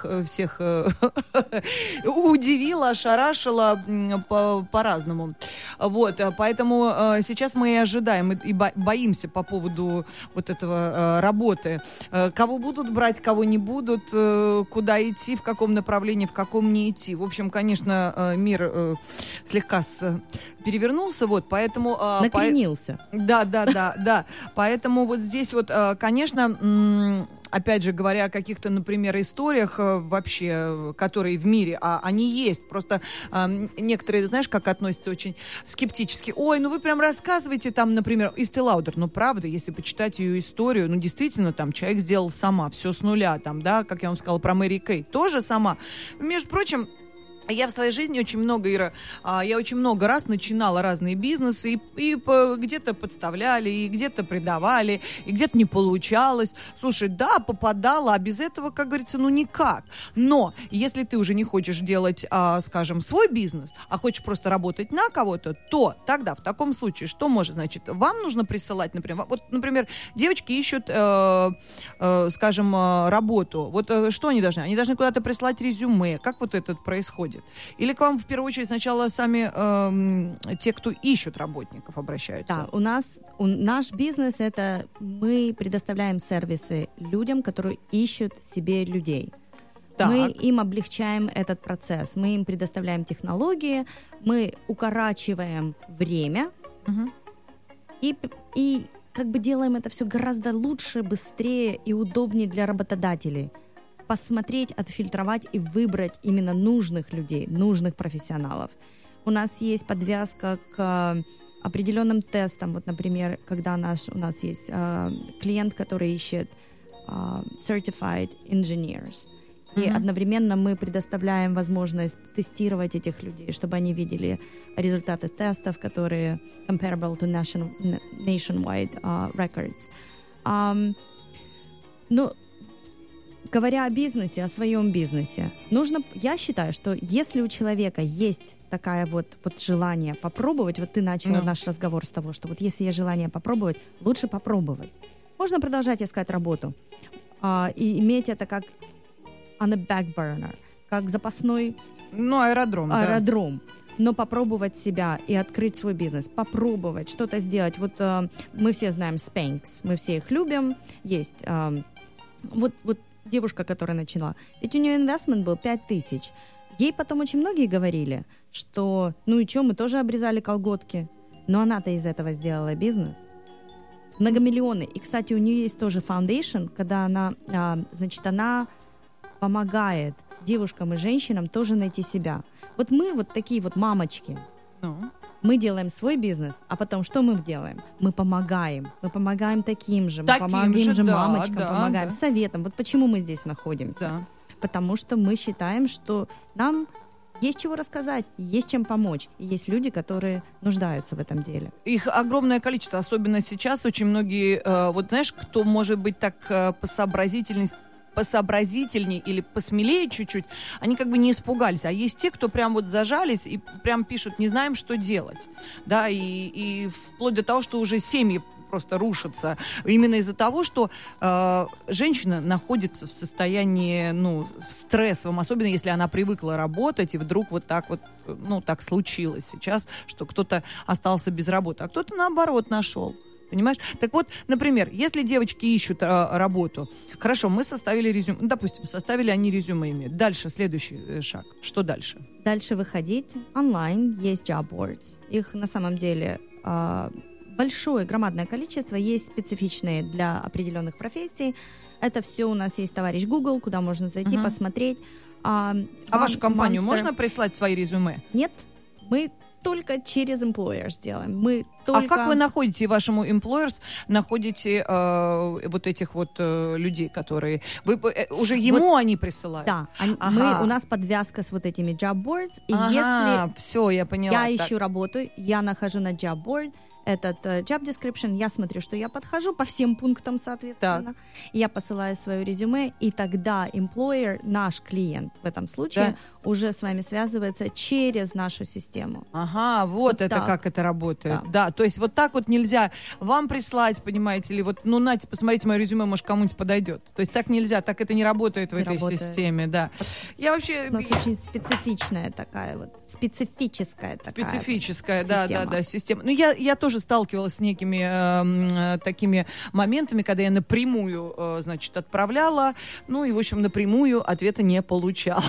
удивило, ошарашило по-разному. Вот, поэтому сейчас мы и ожидаем, и боимся по поводу вот этого работы. Кого будут брать, кого не будут, куда идти, в каком направлении, в каком не идти. В общем, конечно, мир слегка перевернулся, вот, поэтому... Накренился. Да. Поэтому вот здесь вот, конечно... Опять же, говоря о каких-то, например, историях вообще, которые в мире, они есть. Просто некоторые, знаешь, как относятся очень скептически. Ой, вы прям рассказываете там, например, Исти Лаудер. Правда, если почитать ее историю, действительно, там человек сделал сама, все с нуля, там, да, как я вам сказала про Мэри Кей, тоже сама. Между прочим, я в своей жизни очень много, Ира, я очень много раз начинала разные бизнесы, и где-то подставляли, и где-то предавали, и где-то не получалось. Слушай, да, попадала, а без этого, как говорится, никак. Но если ты уже не хочешь делать, скажем, свой бизнес, а хочешь просто работать на кого-то, то тогда в таком случае что может, значит, вам нужно присылать, например, вот, например, девочки ищут, скажем, работу. Вот что они должны? Они должны куда-то прислать резюме. Как вот это происходит? Или к вам в первую очередь сначала сами те, кто ищут работников, обращаются? Да, наш бизнес — это мы предоставляем сервисы людям, которые ищут себе людей. Так. Мы им облегчаем этот процесс, мы им предоставляем технологии, мы укорачиваем время и как бы делаем это все гораздо лучше, быстрее и удобнее для работодателей. Посмотреть, отфильтровать и выбрать именно нужных людей, нужных профессионалов. У нас есть подвязка к определенным тестам. Вот, например, когда у нас есть клиент, который ищет certified engineers. И одновременно мы предоставляем возможность тестировать этих людей, чтобы они видели результаты тестов, которые comparable to nationwide records. Говоря о бизнесе, о своем бизнесе, я считаю, что если у человека есть такое вот желание попробовать, вот ты начала наш разговор с того, что вот если есть желание попробовать, лучше попробовать. Можно продолжать искать работу и иметь это как on a back burner, как запасной аэродром. Да. Но попробовать себя и открыть свой бизнес, попробовать что-то сделать. Вот мы все знаем Spanx, мы все их любим. Есть вот девушка, которая начала, ведь у нее инвестмент был 5000. Ей потом очень многие говорили, что мы тоже обрезали колготки. Но она-то из этого сделала бизнес. Многомиллионный. И, кстати, у нее есть тоже foundation, когда она помогает девушкам и женщинам тоже найти себя. Вот мы вот такие вот мамочки. Мы делаем свой бизнес, а потом что мы делаем? Мы помогаем. Мы помогаем таким же. Мы помогаем же мамочкам, помогаем советам. Вот почему мы здесь находимся. Да. Потому что мы считаем, что нам есть чего рассказать, есть чем помочь. И есть люди, которые нуждаются в этом деле. Их огромное количество. Особенно сейчас очень многие, вот знаешь, кто может быть так посообразительнее или посмелее чуть-чуть, они как бы не испугались. А есть те, кто прям вот зажались и прям пишут, не знаем, что делать. Да, и вплоть до того, что уже семьи просто рушатся. Именно из-за того, что женщина находится в состоянии, стрессовом, особенно если она привыкла работать, и вдруг вот так вот, так случилось сейчас, что кто-то остался без работы, а кто-то наоборот нашел. Понимаешь? Так вот, например, если девочки ищут работу, хорошо, мы составили резюме, допустим, составили они резюме имеют. Дальше, следующий шаг. Что дальше? Дальше выходить онлайн, есть job boards. Их на самом деле большое, громадное количество, есть специфичные для определенных профессий. Это все у нас есть товарищ Google, куда можно зайти, посмотреть. Вашу компанию можно прислать свои резюме? Нет, мы только через Employers делаем. А как вы находите вашему Employers, находите вот этих вот людей, которые... Вы уже ему они присылают? Да. У нас подвязка с вот этими job boards. И если все, я поняла. Я ищу работу, я нахожу на job board этот job description, я смотрю, что я подхожу по всем пунктам, соответственно. Я посылаю свое резюме, и тогда employer, наш клиент в этом случае, уже с вами связывается через нашу систему. Ага, вот это так. Как это работает. Да, то есть вот так вот нельзя вам прислать, понимаете, или вот, нате, посмотрите мое резюме, может, кому-нибудь подойдет. То есть так нельзя, так это не работает в этой системе, да. Я вообще... У нас очень специфичная такая вот, специфическая, да, система. Ну, я тоже сталкивалась с некими такими моментами, когда я напрямую, отправляла, и, в общем, напрямую ответа не получала.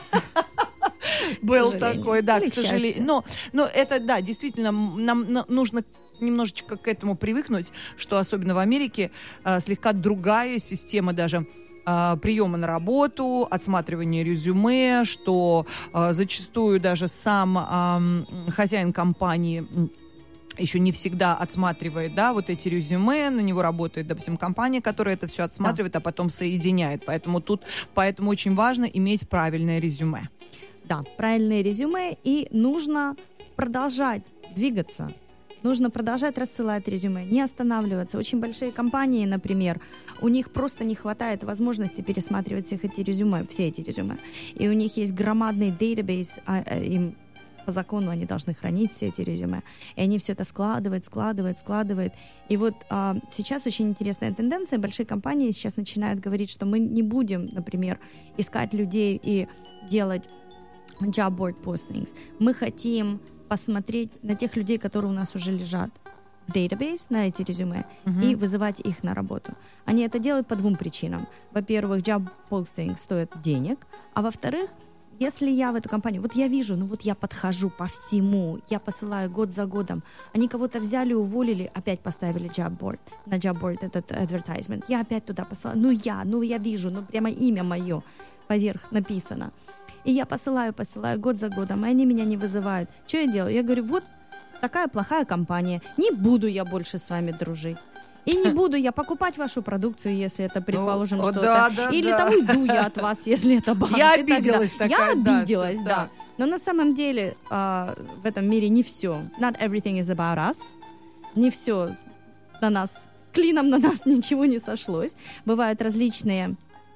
Был такой, да, к сожалению. Но это, да, действительно, нам нужно немножечко к этому привыкнуть, что особенно в Америке слегка другая система даже приема на работу, отсматривания резюме, что зачастую даже сам хозяин компании еще не всегда отсматривает, да, вот эти резюме, на него работает, допустим, компания, которая это все отсматривает, а потом соединяет. Поэтому очень важно иметь правильное резюме. Да, правильное резюме, и нужно продолжать двигаться. Нужно продолжать рассылать резюме, не останавливаться. Очень большие компании, например, у них просто не хватает возможности пересматривать все эти резюме. И у них есть громадный database, им по закону они должны хранить все эти резюме. И они все это складывают. И вот сейчас очень интересная тенденция. Большие компании сейчас начинают говорить, что мы не будем, например, искать людей и делать job board postings. Мы хотим посмотреть на тех людей, которые у нас уже лежат в database, на эти резюме, и вызывать их на работу. Они это делают по двум причинам. Во-первых, job posting стоит денег, а во-вторых, если я в эту компанию, вот я вижу, я подхожу по всему, я посылаю год за годом, они кого-то взяли, уволили, опять поставили job board, на job board этот advertisement, я опять туда посылаю, я вижу, прямо имя мое поверх написано. И я посылаю год за годом, и они меня не вызывают. Что я делаю? Я говорю, вот такая плохая компания, не буду я больше с вами дружить. И не буду я покупать вашу продукцу, если это, предположим, что-то. Или там уйду я от вас, если это банк. Я обиделась такая. Я обиделась, да. Но на самом деле в этом мире не все. Not everything is about us. Не все на нас, клином на нас ничего не сошлось. Бывают различные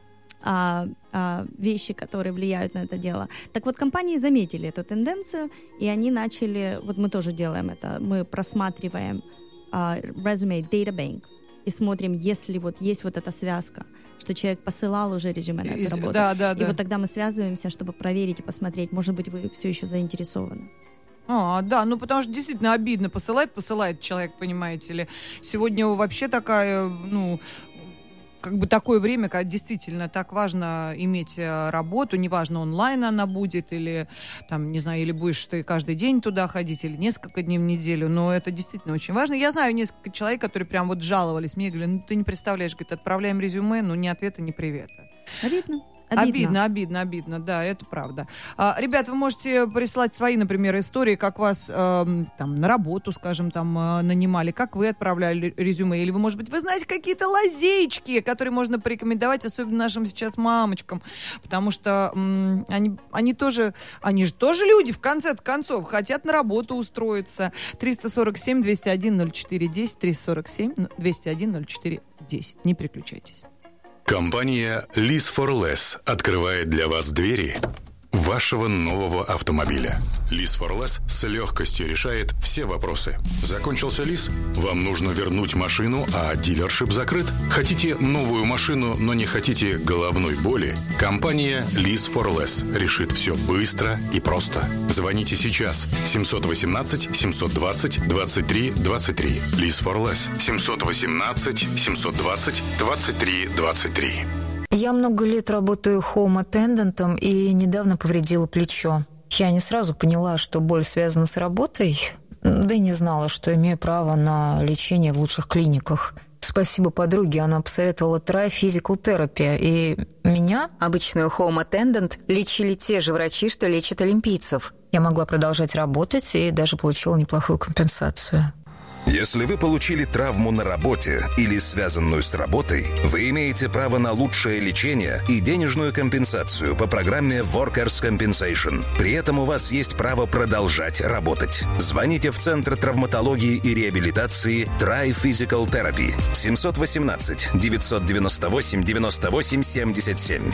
вещи, которые влияют на это дело. Так вот, компании заметили эту тенденцию, и они начали, вот мы тоже делаем это, мы просматриваем resume data bank и смотрим, если вот есть вот эта связка, что человек посылал уже резюме на эту работу. И вот тогда мы связываемся, чтобы проверить и посмотреть, может быть, вы все еще заинтересованы. Да, потому что действительно обидно. Посылает человек, понимаете ли. Сегодня вообще такая, как бы такое время, когда действительно так важно иметь работу, неважно, онлайн она будет, или там, не знаю, или будешь ты каждый день туда ходить, или несколько дней в неделю, но это действительно очень важно. Я знаю несколько человек, которые прям вот жаловались мне, говорю, ты не представляешь, говорит, отправляем резюме, но ни ответа, ни привета. Обидно, да, это правда. Ребят, вы можете прислать свои, например, истории, как вас там на работу, скажем, там нанимали, как вы отправляли резюме, или вы, может быть, вы знаете какие-то лазеечки, которые можно порекомендовать, особенно нашим сейчас мамочкам, потому что они же тоже люди, в конце концов, хотят на работу устроиться. 347-201-04-10, 347-201-04-10. Не переключайтесь. Компания Lease for Less открывает для вас двери вашего нового автомобиля. Lease for Less с легкостью решает все вопросы. Закончился лиз? Вам нужно вернуть машину, а дилершип закрыт? Хотите новую машину, но не хотите головной боли? Компания Lease for Less решит все быстро и просто. Звоните сейчас. 718-720-23-23. Lease for Less. 718-720-23-23. Я много лет работаю хоум-аттендантом и недавно повредила плечо. Я не сразу поняла, что боль связана с работой, да и не знала, что имею право на лечение в лучших клиниках. Спасибо подруге, она посоветовала Try Physical Therapy, и меня, обычную хоум-аттендант, лечили те же врачи, что лечат олимпийцев. Я могла продолжать работать и даже получила неплохую компенсацию. Если вы получили травму на работе или связанную с работой, вы имеете право на лучшее лечение и денежную компенсацию по программе Workers' Compensation. При этом у вас есть право продолжать работать. Звоните в Центр травматологии и реабилитации Try Physical Therapy 718-998-98-77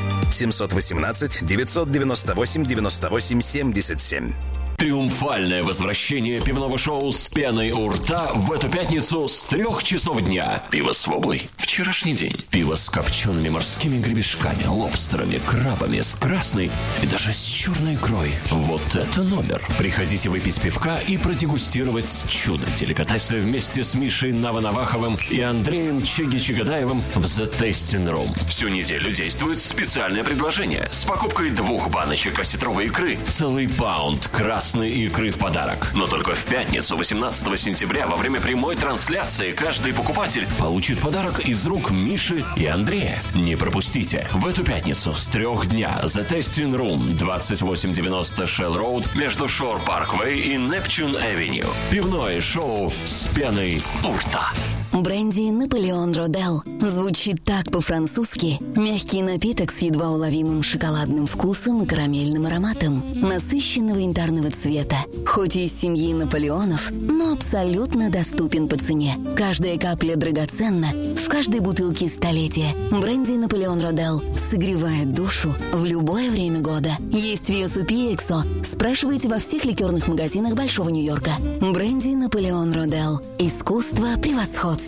718-998-98-77. Триумфальное возвращение пивного шоу с пеной у рта в эту пятницу с 3 часов дня. Пиво с воблой. Вчерашний день. Пиво с копчеными морскими гребешками, лобстерами, крабами, с красной и даже с черной икрой. Вот это номер. Приходите выпить пивка и продегустировать чудо деликатеса вместе с Мишей Наванаваховым и Андреем Чеги-Чагадаевым в The Tasting Room. Всю неделю действует специальное предложение. С покупкой 2 баночек осетровой икры целый паунд красной икры в подарок. Но только в пятницу, 18 сентября, во время прямой трансляции, каждый покупатель получит подарок из рук Миши и Андрея. Не пропустите. В эту пятницу с 3 дня The Tasting Room, 2890 Shell Road, между Shore Parkway и Neptune Avenue. Пивное шоу с пеной у рта. Бренди «Наполеон Родель» звучит так по-французски. Мягкий напиток с едва уловимым шоколадным вкусом и карамельным ароматом, насыщенного янтарного цвета. Хоть и из семьи Наполеонов, но абсолютно доступен по цене. Каждая капля драгоценна, в каждой бутылке столетия. Бренди «Наполеон Родель» согревает душу в любое время года. Есть в VSUP и Эксо. Спрашивайте во всех ликерных магазинах Большого Нью-Йорка. Бренди «Наполеон Родель». Искусство превосходства.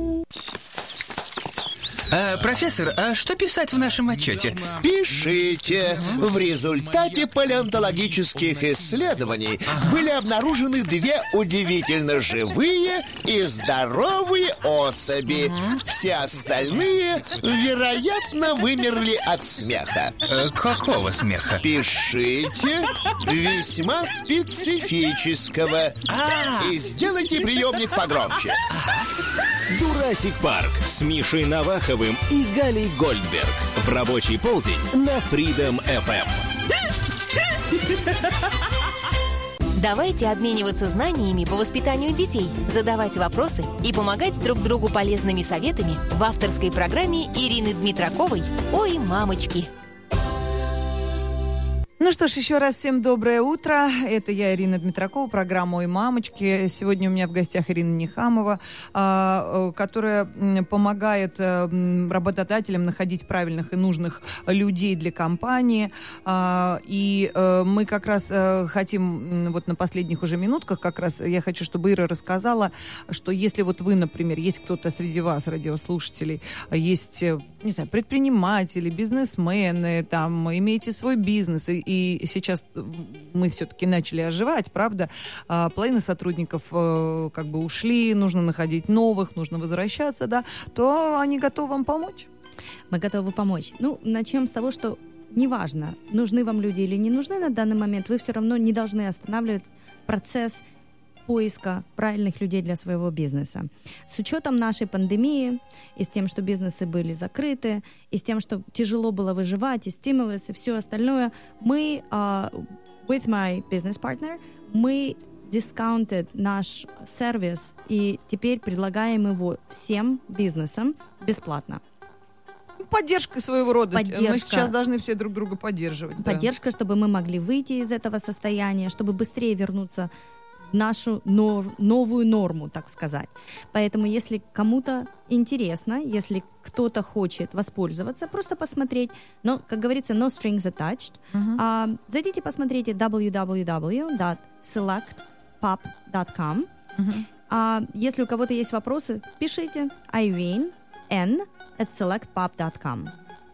Профессор, а что писать в нашем отчете? Пишите. В результате палеонтологических исследований были обнаружены 2 удивительно живые и здоровые особи. Все остальные, вероятно, вымерли от смеха. Какого смеха? Пишите. Весьма специфического. И сделайте приемник погромче. «Jurassic Парк» с Мишей Наваховым и Галей Гольдберг. В рабочий полдень на Freedom FM. Давайте обмениваться знаниями по воспитанию детей, задавать вопросы и помогать друг другу полезными советами в авторской программе Ирины Дмитраковой «Ой, мамочки». Ну что ж, еще раз всем доброе утро. Это я, Ирина Дмитракова, программа «Ой, мамочки». Сегодня у меня в гостях Ирина Нехамова, которая помогает работодателям находить правильных и нужных людей для компании. И мы как раз хотим, вот на последних уже минутках, как раз я хочу, чтобы Ира рассказала, что если вот вы, например, есть кто-то среди вас, радиослушателей, есть, не знаю, предприниматели, бизнесмены, там, имеете свой бизнес, и сейчас мы все-таки начали оживать, правда? Половина сотрудников как бы ушли, нужно находить новых, нужно возвращаться, да, то они готовы вам помочь? Мы готовы помочь. Ну, начнем с того, что неважно, нужны вам люди или не нужны на данный момент, вы все равно не должны останавливать процесс поиска правильных людей для своего бизнеса. С учетом нашей пандемии, и с тем, что бизнесы были закрыты, и с тем, что тяжело было выживать, и стимулus, и все остальное, мы, with my business partner, мы discounted наш сервис, и теперь предлагаем его всем бизнесам бесплатно. Поддержка своего рода. Поддержка. Мы сейчас должны все друг друга поддерживать. Поддержка, чтобы мы могли выйти из этого состояния, чтобы быстрее вернуться в нашу новую норму, так сказать. Поэтому, если кому-то интересно, если кто-то хочет воспользоваться, просто посмотреть, но, как говорится, no strings attached. Зайдите, посмотрите www.selectpub.com. Если у кого-то есть вопросы, пишите Irene n@selectpub.com.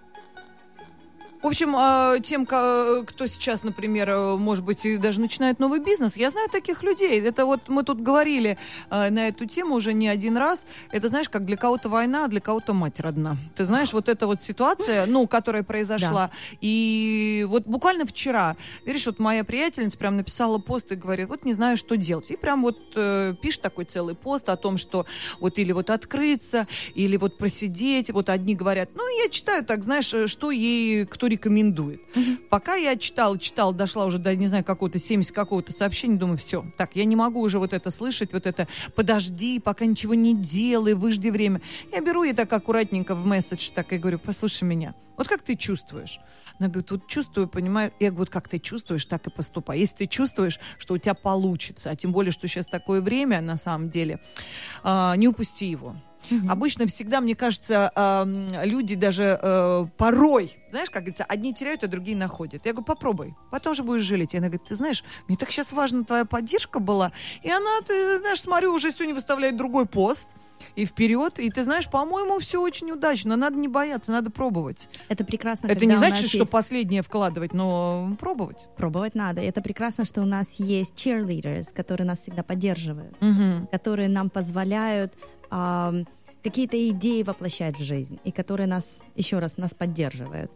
В общем, тем, кто сейчас, например, может быть, и даже начинает новый бизнес, я знаю таких людей. Это вот мы тут говорили на эту тему уже не один раз. Это, знаешь, как для кого-то война, а для кого-то мать родна. Ты знаешь, вот эта вот ситуация, которая произошла. Да. И вот буквально вчера, видишь, вот моя приятельница прям написала пост и говорит, вот не знаю, что делать. И прям вот пишет такой целый пост о том, что вот или вот открыться, или вот просидеть. Вот одни говорят, я читаю так, знаешь, что ей кто рекомендует. Пока я читала, дошла уже до, не знаю, какого-то 70 какого-то сообщения, думаю, все, так, я не могу уже вот это слышать, вот это подожди, пока ничего не делай, выжди время. Я беру ей так аккуратненько в месседж, так и говорю, послушай меня, вот как ты чувствуешь? Она говорит, вот чувствую, понимаю. Я говорю, вот как ты чувствуешь, так и поступай. Если ты чувствуешь, что у тебя получится, а тем более, что сейчас такое время, на самом деле, не упусти его. Обычно всегда, мне кажется, люди даже порой, знаешь, как говорится, одни теряют, а другие находят. Я говорю, попробуй, потом же будешь жалеть. И она говорит, ты знаешь, мне так сейчас важна твоя поддержка была. И она, ты знаешь, смотрю, уже сегодня выставляет другой пост. И вперед. И ты знаешь, по-моему, все очень удачно. Надо не бояться, надо пробовать. Это прекрасно. Это не значит, что последнее вкладывать, но пробовать. Пробовать надо. И это прекрасно, что у нас есть cheerleaders, которые нас всегда поддерживают, которые нам позволяют какие-то идеи воплощать в жизнь, и которые нас, еще раз, нас поддерживают.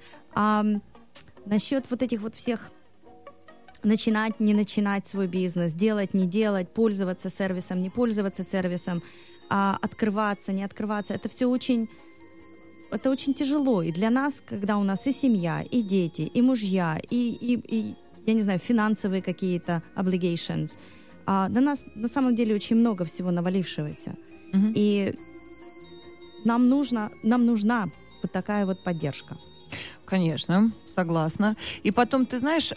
Насчет вот этих вот всех начинать, не начинать свой бизнес, делать, не делать, пользоваться сервисом, не пользоваться сервисом, открываться, не открываться, это все очень тяжело. И для нас, когда у нас и семья, и дети, и мужья, и я не знаю, финансовые какие-то obligations, на нас на самом деле очень много всего навалившегося. И нам нужна вот такая вот поддержка. Конечно, согласна. И потом, ты знаешь,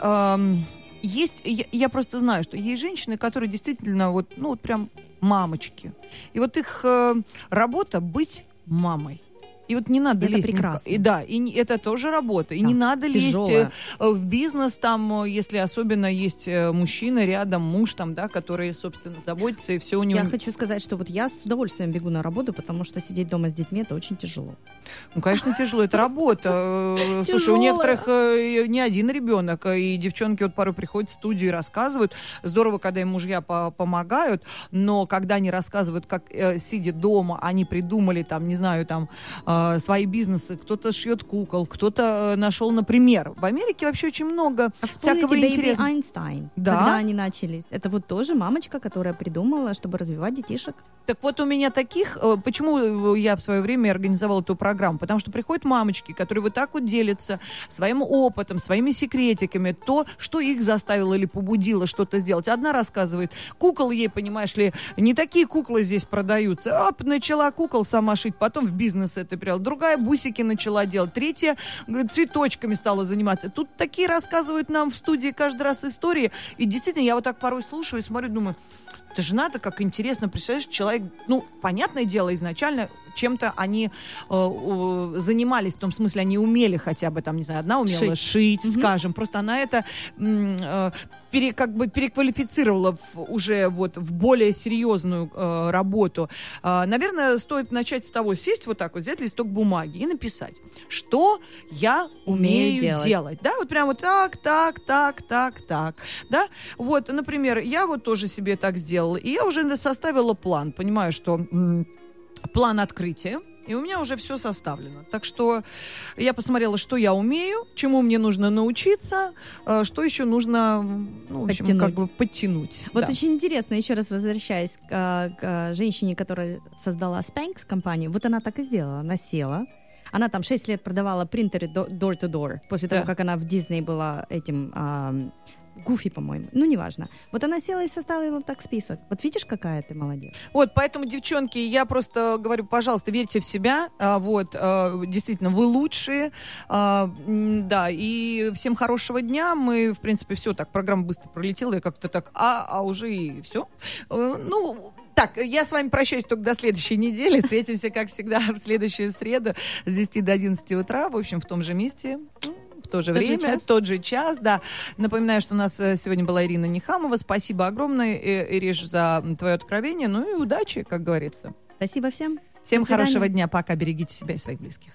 я просто знаю, что есть женщины, которые действительно вот прям мамочки. И вот их работа быть мамой. И вот не надо лезть. Это прекрасно. И это тоже работа. И не надо лезть в бизнес, там, если особенно есть мужчина рядом, муж там, да, который, собственно, заботится, и все у него... Я хочу сказать, что вот я с удовольствием бегу на работу, потому что сидеть дома с детьми — это очень тяжело. Конечно, тяжело. Это работа. Слушай, у некоторых не один ребенок, и девчонки вот порой приходят в студию и рассказывают. Здорово, когда им мужья помогают, но когда они рассказывают, как, сидя дома, они придумали, там, не знаю, там, свои бизнесы, кто-то шьет кукол, кто-то нашел, например. В Америке вообще очень много всякого интересного. Эйнштейн, когда они начались. Это вот тоже мамочка, которая придумала, чтобы развивать детишек. Так вот у меня таких... Почему я в свое время организовала эту программу? Потому что приходят мамочки, которые вот так вот делятся своим опытом, своими секретиками, то, что их заставило или побудило что-то сделать. Одна рассказывает, кукол ей, понимаешь ли, не такие куклы здесь продаются. Начала кукол сама шить, потом в бизнес это перевела. Другая бусики начала делать. Третья цветочками стала заниматься. Тут такие рассказывают нам в студии каждый раз истории. И действительно, я вот так порой слушаю и смотрю, думаю, это же надо, как интересно, представляешь, человек, понятное дело, изначально чем-то они занимались, в том смысле, они умели хотя бы, там, не знаю, одна умела шить, скажем, просто она это переквалифицировала уже вот в более серьезную работу. Наверное, стоит начать с того, сесть вот так вот, взять листок бумаги и написать, что я умею делать. Да, вот прям вот так, да. Вот, например, я вот тоже себе так сделала, и я уже составила план, понимаю, что план открытия, И у меня уже все составлено. Так что я посмотрела, что я умею, чему мне нужно научиться, что еще нужно, ну, в общем, как бы подтянуть. Вот да. очень интересно, еще раз возвращаясь к женщине, которая создала Spanx компанию, вот она так и сделала. Она села, она там 6 лет продавала принтеры door-to-door, после того, как она в Disney была этим... Гуфи, по-моему. Ну, неважно. Вот она села и составила так список. Вот видишь, какая ты молодец. Вот, поэтому, девчонки, я просто говорю, пожалуйста, верьте в себя. Действительно, вы лучшие. Да, и всем хорошего дня. Мы, в принципе, все так, программа быстро пролетела, я как-то так, уже и все. Так, я с вами прощаюсь только до следующей недели. Встретимся, как всегда, в следующую среду с 10 до 11 утра. В общем, в том же месте. В то же время, тот же час, да. Напоминаю, что у нас сегодня была Ирина Нехамова. Спасибо огромное, Ириш, за твое откровение. Ну и удачи, как говорится. Спасибо всем. Всем хорошего дня. Пока. Берегите себя и своих близких.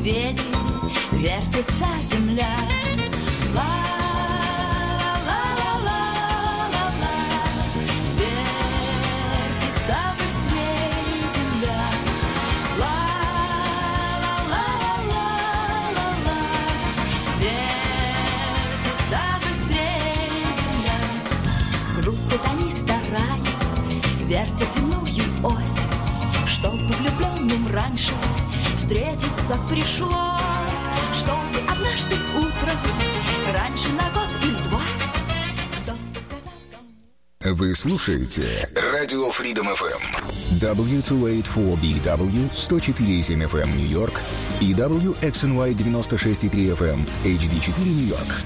медведи, вертится земля. Ла-ла-ла-ла-ла-ла, вертится быстрее земля. Ла-ла-ла-ла-ла-ла, вертится быстрее земля. Крутят они, стараясь, вертят земную ось, чтобы влюбленным раньше встретиться пришлось, чтобы однажды утром раньше на год или два. Вы слушаете Радио Freedom FM, W284BW 104.7 FM Нью-Йорк и WXNY 96.3 FM HD4 Нью-Йорк.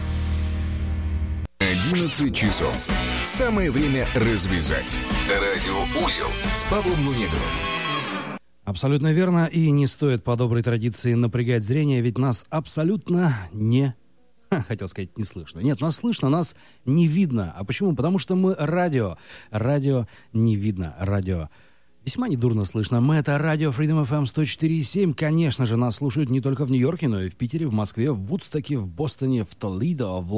11 часов. Самое время развязать. Радиоузел с Павлом Нунеговым. Абсолютно верно, и не стоит по доброй традиции напрягать зрение, ведь нас абсолютно хотел сказать, не слышно. Нет, нас слышно, нас не видно. А почему? Потому что мы радио. Радио не видно, радио весьма недурно слышно. Мы — это радио Freedom FM 104.7. Конечно же, нас слушают не только в Нью-Йорке, но и в Питере, в Москве, в Вудстоке, в Бостоне, в Толидо, в